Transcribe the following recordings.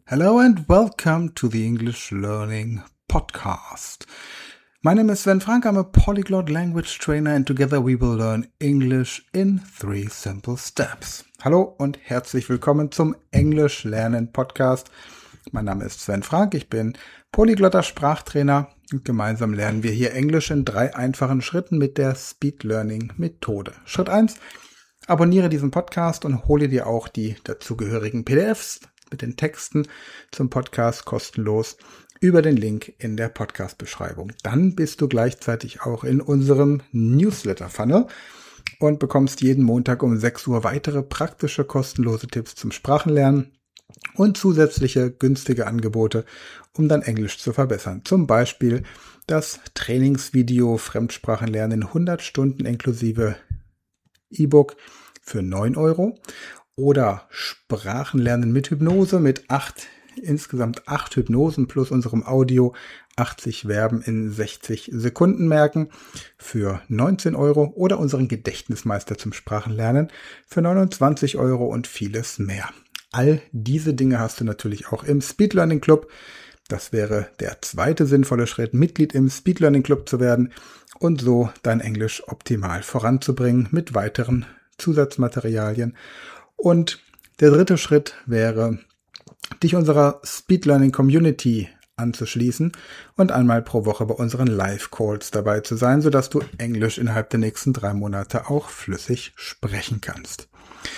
Hello and welcome to the English Learning Podcast. My name is Sven Frank. I'm a polyglot language trainer and together we will learn English in 3 simple steps. Hallo und herzlich willkommen zum Englisch Lernen Podcast. Mein Name ist Sven Frank. Ich bin polyglotter Sprachtrainer und gemeinsam lernen wir hier Englisch in 3 einfachen Schritten mit der Speed Learning Methode. Schritt 1. Abonniere diesen Podcast und hole dir auch die dazugehörigen PDFs mit den Texten zum Podcast kostenlos über den Link in der Podcast-Beschreibung. Dann bist du gleichzeitig auch in unserem Newsletter-Funnel und bekommst jeden Montag um 6 Uhr weitere praktische, kostenlose Tipps zum Sprachenlernen und zusätzliche günstige Angebote, um dein Englisch zu verbessern. Zum Beispiel das Trainingsvideo Fremdsprachenlernen in 100 Stunden inklusive E-Book für 9 Euro oder Sprachenlernen mit Hypnose mit insgesamt 8 Hypnosen plus unserem Audio 80 Verben in 60 Sekunden merken für 19 Euro oder unseren Gedächtnismeister zum Sprachenlernen für 29 Euro und vieles mehr. All diese Dinge hast du natürlich auch im Speed Learning Club. Das wäre der zweite sinnvolle Schritt, Mitglied im Speed Learning Club zu werden und so dein Englisch optimal voranzubringen mit weiteren Zusatzmaterialien. Und der dritte Schritt wäre, dich unserer Speed Learning Community anzuschließen und einmal pro Woche bei unseren Live-Calls dabei zu sein, sodass du Englisch innerhalb der nächsten 3 Monate auch flüssig sprechen kannst.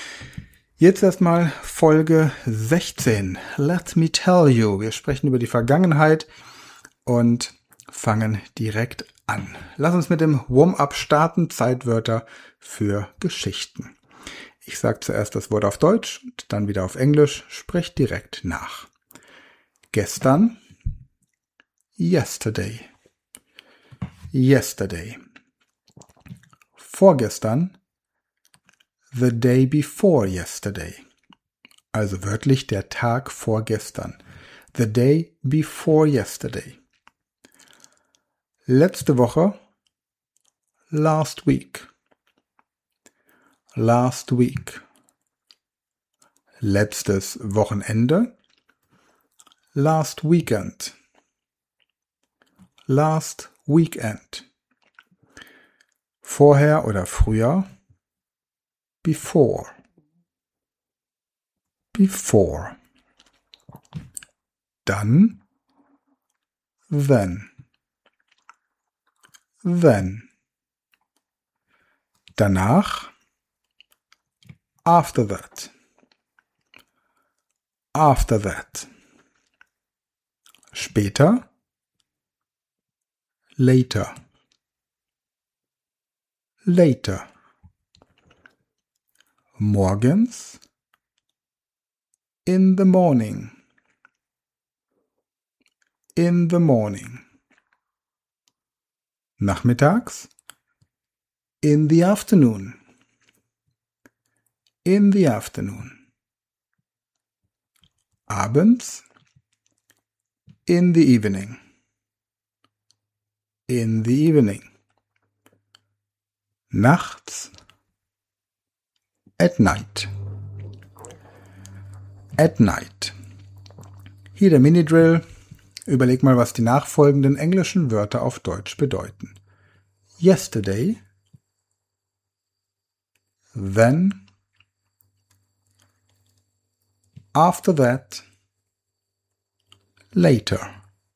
Jetzt erstmal Folge 16. Let me tell you. Wir sprechen über die Vergangenheit und fangen direkt an. Lass uns mit dem Warm-up starten. Zeitwörter für Geschichten. Ich sage zuerst das Wort auf Deutsch und dann wieder auf Englisch. Sprech direkt nach. Gestern. Yesterday. Yesterday. Vorgestern. The day before yesterday. Also wörtlich der Tag vor gestern. The day before yesterday. Letzte Woche. Last week. Last week. Letztes Wochenende. Last weekend. Last weekend. Vorher oder früher. Before. Before. Dann. Then. Then. Danach. After that. After that. Später. Later. Later. Morgens. In the morning. In the morning. Nachmittags. In the afternoon. In the afternoon. Abends. In the evening. In the evening. Nachts. At night. At night. Hier der Mini-Drill. Überleg mal, was die nachfolgenden englischen Wörter auf Deutsch bedeuten. Yesterday. Then. After that. Later.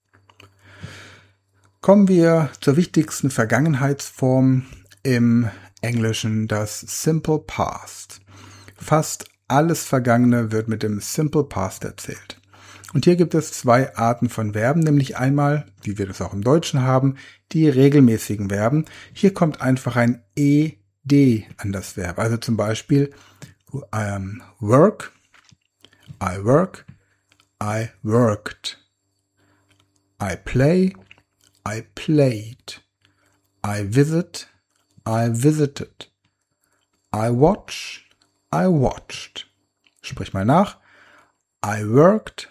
Kommen wir zur wichtigsten Vergangenheitsform im Englischen, das Simple Past. Fast alles Vergangene wird mit dem Simple Past erzählt. Und hier gibt es 2 Arten von Verben, nämlich einmal, wie wir das auch im Deutschen haben, die regelmäßigen Verben. Hier kommt einfach ein ed an das Verb. Also zum Beispiel work, I work, I worked. I play, I played. I visit, I visited. I watch, I watched. Sprich mal nach. I worked,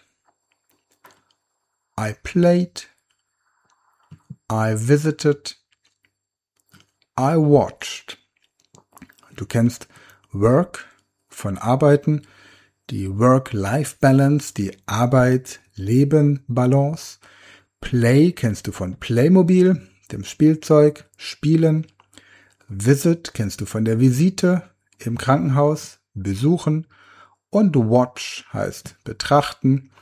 I played, I visited, I watched. Du kennst work von arbeiten. die Work-Life-Balance, die Arbeit-Leben-Balance. Play kennst du von Playmobil, dem Spielzeug, Spielen. Visit kennst du von der Visite im Krankenhaus, besuchen. Und Watch heißt betrachten.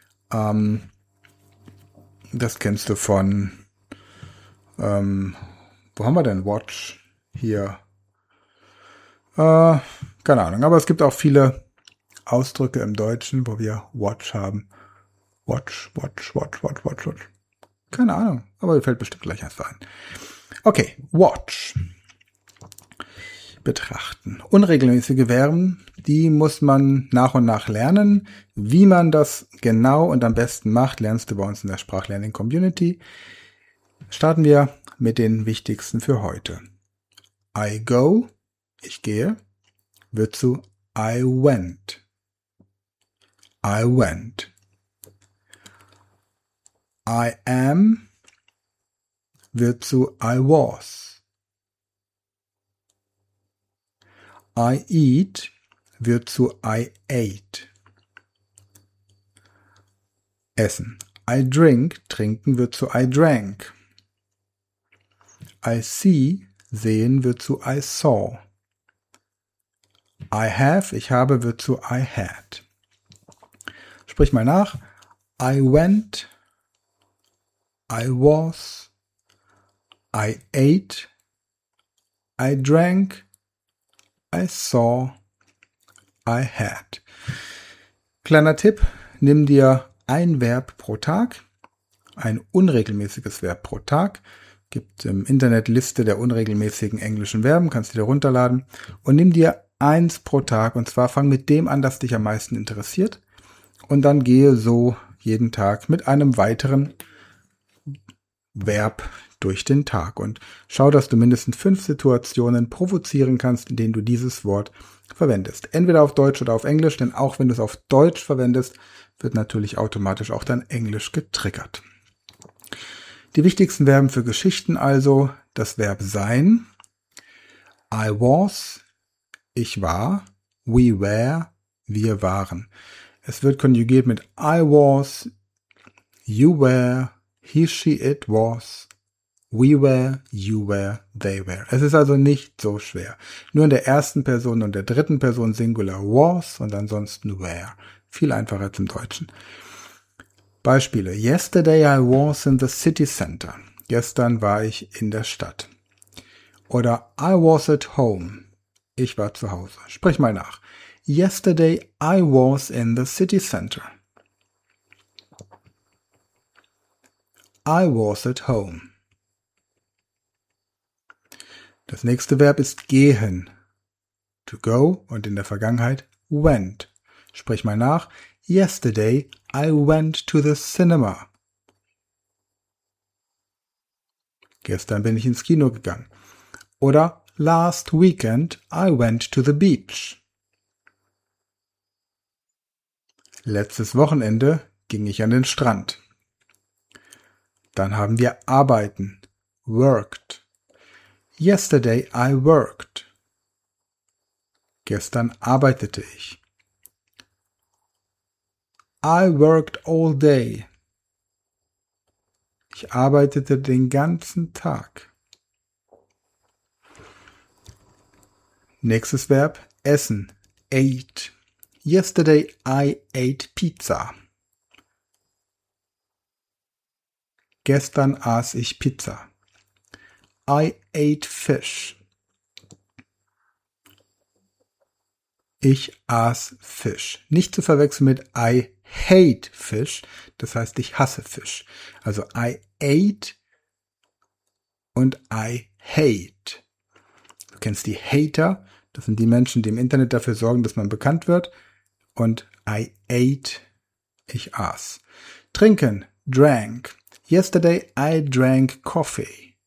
Das kennst du von, wo haben wir denn Watch? Hier. Keine Ahnung, aber es gibt auch viele Ausdrücke im Deutschen, wo wir Watch haben. Watch. Keine Ahnung, aber mir fällt bestimmt gleich eins ein. Okay, Watch. Betrachten. Unregelmäßige Verben, die muss man nach und nach lernen. Wie man das genau und am besten macht, lernst du bei uns in der Sprachlerning Community. Starten wir mit den wichtigsten für heute. I go, ich gehe, wird zu I went. I went. I am wird zu I was. I eat wird zu I ate. Essen. I drink, trinken wird zu I drank. I see, sehen wird zu I saw. I have, ich habe wird zu I had. Sprich mal nach. I went, I was, I ate, I drank, I saw, I had. Kleiner Tipp, nimm dir ein Verb pro Tag, ein unregelmäßiges Verb pro Tag. Gibt im Internet Liste der unregelmäßigen englischen Verben, kannst du dir runterladen. Und nimm dir eins pro Tag und zwar fang mit dem an, das dich am meisten interessiert. Und dann gehe so jeden Tag mit einem weiteren Verb durch den Tag und schau, dass du mindestens 5 Situationen provozieren kannst, in denen du dieses Wort verwendest. Entweder auf Deutsch oder auf Englisch, denn auch wenn du es auf Deutsch verwendest, wird natürlich automatisch auch dein Englisch getriggert. Die wichtigsten Verben für Geschichten also, das Verb sein, I was, ich war, we were, wir waren. Es wird konjugiert mit I was, you were, he, she, it was, we were, you were, they were. Es ist also nicht so schwer. Nur in der ersten Person und der dritten Person Singular was und ansonsten were. Viel einfacher als im Deutschen. Beispiele. Yesterday I was in the city center. Gestern war ich in der Stadt. Oder I was at home. Ich war zu Hause. Sprich mal nach. Yesterday I was in the city center. I was at home. Das nächste Verb ist gehen. To go und in der Vergangenheit went. Sprich mal nach. Yesterday I went to the cinema. Gestern bin ich ins Kino gegangen. Oder last weekend I went to the beach. Letztes Wochenende ging ich an den Strand. Dann haben wir arbeiten. Worked. Yesterday I worked. Gestern arbeitete ich. I worked all day. Ich arbeitete den ganzen Tag. Nächstes Verb, essen. Ate. Yesterday I ate pizza. Gestern aß ich Pizza. I ate fish. Ich aß Fisch. Nicht zu verwechseln mit I hate fish. Das heißt, ich hasse Fisch. Also I ate und I hate. Du kennst die Hater. Das sind die Menschen, die im Internet dafür sorgen, dass man bekannt wird. Und I ate, ich aß. Trinken, drank. Yesterday I drank coffee.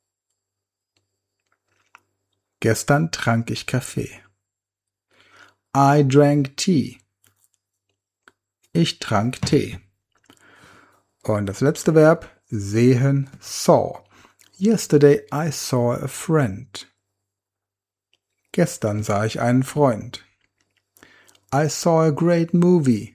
Gestern trank ich Kaffee. I drank tea. Ich trank Tee. Und das letzte Verb, sehen, saw. Yesterday I saw a friend. Gestern sah ich einen Freund. I saw a great movie.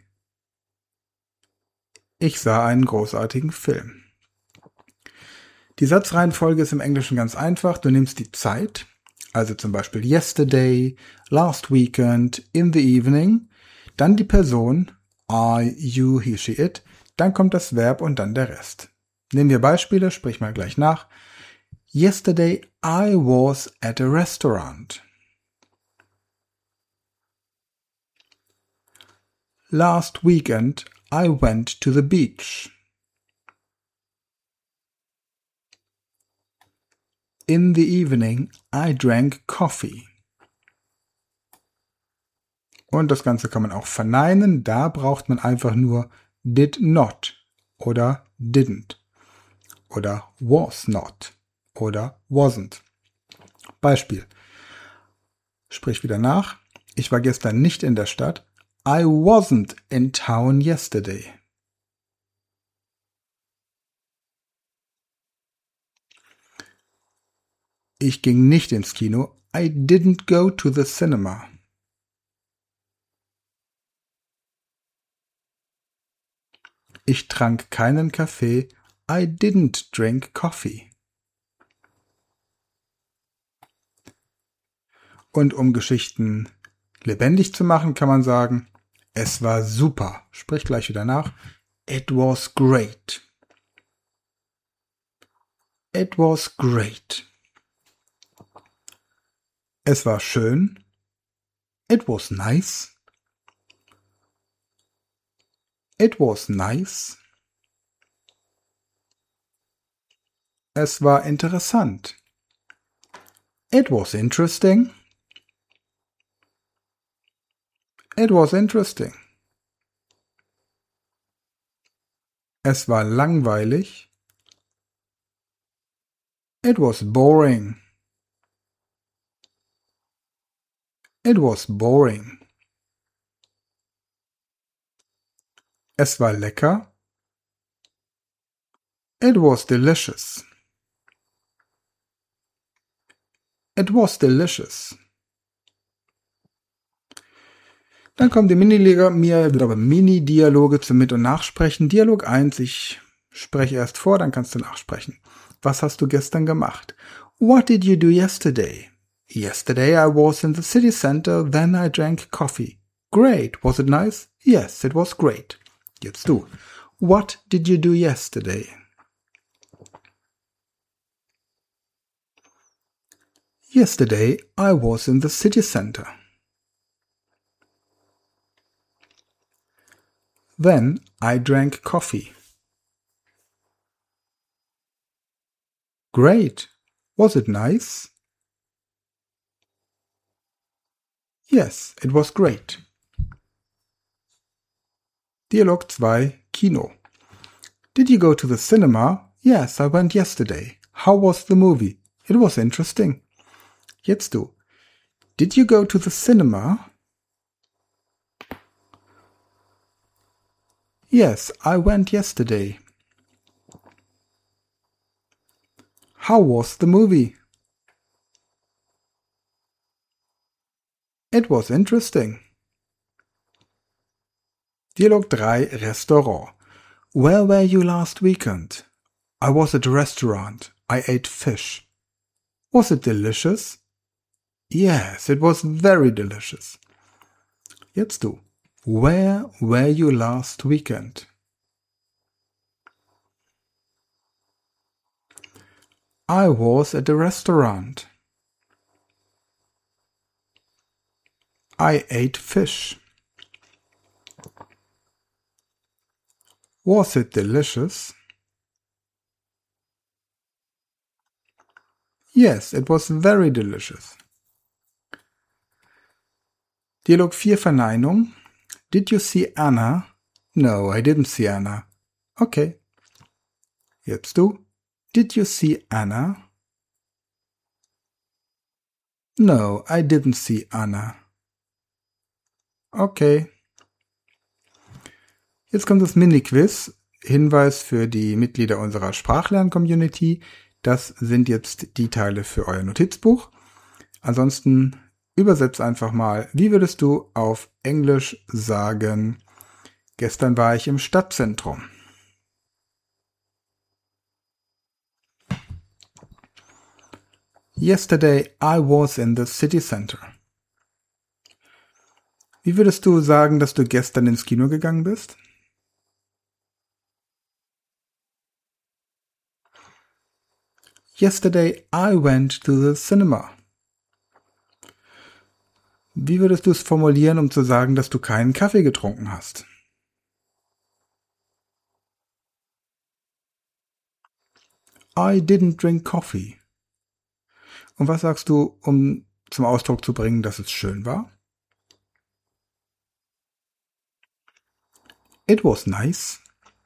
Ich sah einen großartigen Film. Die Satzreihenfolge ist im Englischen ganz einfach. Du nimmst die Zeit, also zum Beispiel yesterday, last weekend, in the evening, dann die Person, I, you, he, she, it, dann kommt das Verb und dann der Rest. Nehmen wir Beispiele, sprich mal gleich nach. Yesterday I was at a restaurant. Last weekend I went to the beach. In the evening I drank coffee. Und das Ganze kann man auch verneinen. Da braucht man einfach nur did not oder didn't oder was not oder wasn't. Beispiel. Sprich wieder nach. Ich war gestern nicht in der Stadt. I wasn't in town yesterday. Ich ging nicht ins Kino. I didn't go to the cinema. Ich trank keinen Kaffee. I didn't drink coffee. Und um Geschichten lebendig zu machen, kann man sagen, es war super. Sprich gleich wieder nach. It was great. It was great. Es war schön. It was nice. It was nice. Es war interessant. It was interesting. It was interesting. Es war langweilig. It was boring. It was boring. Es war lecker. It was delicious. It was delicious. Dann kommen die Mini-Dialoge zum Mit- und Nachsprechen. Dialog 1, ich spreche erst vor, dann kannst du nachsprechen. Was hast du gestern gemacht? What did you do yesterday? Yesterday I was in the city center, then I drank coffee. Great, was it nice? Yes, it was great. Jetzt du. What did you do yesterday? Yesterday I was in the city center. Then I drank coffee. Great. Was it nice? Yes, it was great. Dialog 2, Kino. Did you go to the cinema? Yes, I went yesterday. How was the movie? It was interesting. Jetzt du. Did you go to the cinema? Yes, I went yesterday. How was the movie? It was interesting. Dialog 3, Restaurant. Where were you last weekend? I was at a restaurant. I ate fish. Was it delicious? Yes, it was very delicious. Jetzt du. Where were you last weekend? I was at a restaurant. I ate fish. Was it delicious? Yes, it was very delicious. Dialog 4, Verneinung. Did you see Anna? No, I didn't see Anna. Okay. Jetzt du. Did you see Anna? No, I didn't see Anna. Okay. Jetzt kommt das Mini-Quiz. Hinweis für die Mitglieder unserer Sprachlern-Community. Das sind jetzt die Teile für euer Notizbuch. Ansonsten übersetz einfach mal. Wie würdest du auf Englisch sagen, gestern war ich im Stadtzentrum? Yesterday I was in the city center. Wie würdest du sagen, dass du gestern ins Kino gegangen bist? Yesterday I went to the cinema. Wie würdest du es formulieren, um zu sagen, dass du keinen Kaffee getrunken hast? I didn't drink coffee. Und was sagst du, um zum Ausdruck zu bringen, dass es schön war? It was nice.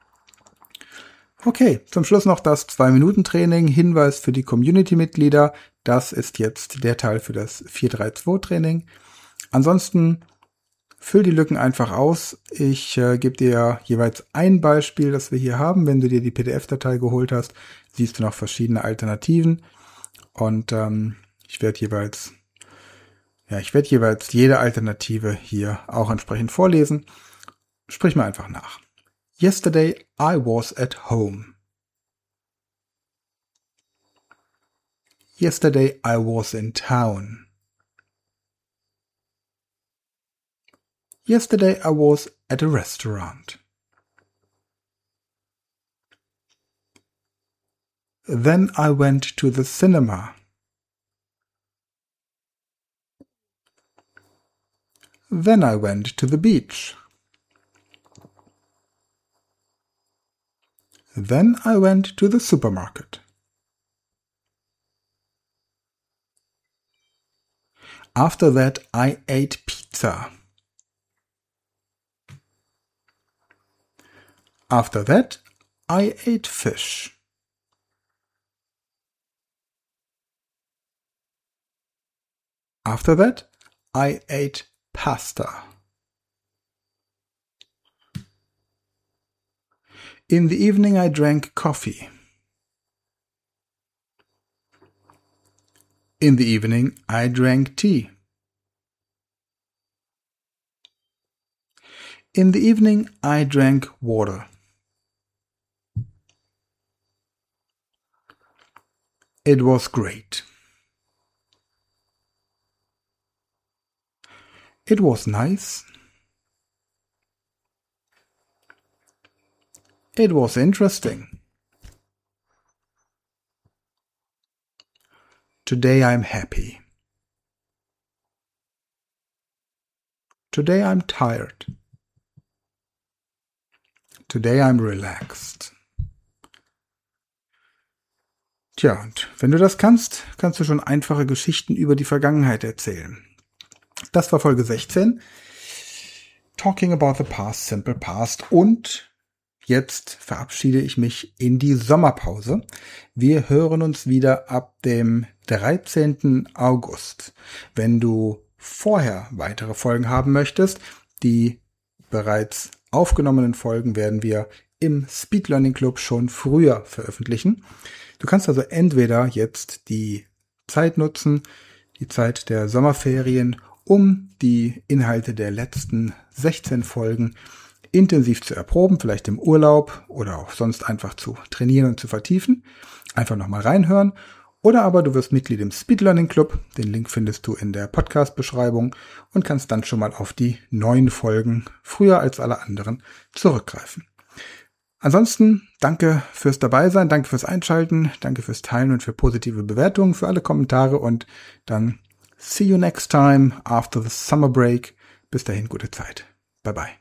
Okay, zum Schluss noch das 2-Minuten-Training. Hinweis für die Community-Mitglieder. Das ist jetzt der Teil für das 4-3-2-Training. Ansonsten füll die Lücken einfach aus. Ich gebe dir jeweils ein Beispiel, das wir hier haben. Wenn du dir die PDF-Datei geholt hast, siehst du noch verschiedene Alternativen. Und ich werde jeweils jede Alternative hier auch entsprechend vorlesen. Sprich mal einfach nach. Yesterday I was at home. Yesterday I was in town. Yesterday I was at a restaurant. Then I went to the cinema. Then I went to the beach. Then I went to the supermarket. After that I ate pizza. After that I ate fish. After that I ate pasta. In the evening I drank coffee. In the evening I drank tea. In the evening I drank water. It was great. It was nice. It was interesting. Today I'm happy. Today I'm tired. Today I'm relaxed. Tja, und wenn du das kannst, kannst du schon einfache Geschichten über die Vergangenheit erzählen. Das war Folge 16. Talking about the past, simple past. Und jetzt verabschiede ich mich in die Sommerpause. Wir hören uns wieder ab dem 13. August. Wenn du vorher weitere Folgen haben möchtest, die bereits aufgenommenen Folgen werden wir im Speed Learning Club schon früher veröffentlichen. Du kannst also entweder jetzt die Zeit nutzen, die Zeit der Sommerferien, um die Inhalte der letzten 16 Folgen intensiv zu erproben, vielleicht im Urlaub oder auch sonst einfach zu trainieren und zu vertiefen. Einfach nochmal reinhören. Oder aber du wirst Mitglied im Speed Learning Club. Den Link findest du in der Podcast-Beschreibung und kannst dann schon mal auf die neuen Folgen früher als alle anderen zurückgreifen. Ansonsten danke fürs Dabeisein, danke fürs Einschalten, danke fürs Teilen und für positive Bewertungen, für alle Kommentare und dann see you next time after the summer break. Bis dahin, gute Zeit. Bye bye.